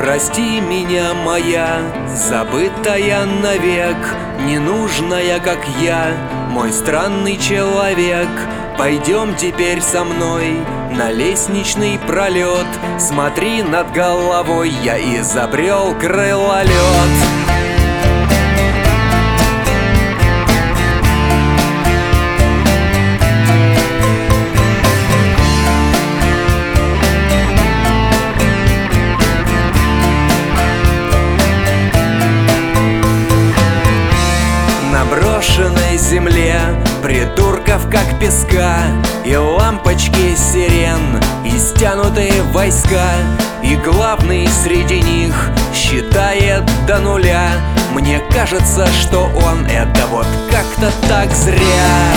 Прости меня, моя забытая навек, ненужная, как я, мой странный человек. Пойдем теперь со мной на лестничный пролет. Смотри, над головой я изобрел крылолет. На брошенной земле придурков как песка, и лампочки сирен, и стянутые войска, и главный среди них считает до нуля. Мне кажется, что он это вот как-то так зря.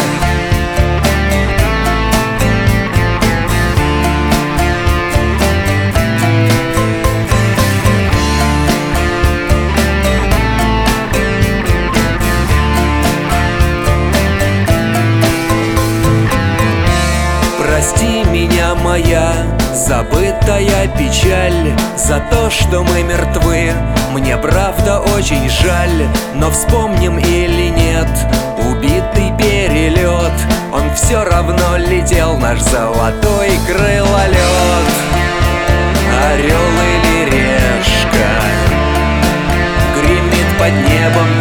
Прости меня, моя забытая печаль, за то, что мы мертвы. Мне правда очень жаль, но вспомним или нет убитый перелет. Он все равно летел, наш золотой крылолет. Орел или решка гремит под небом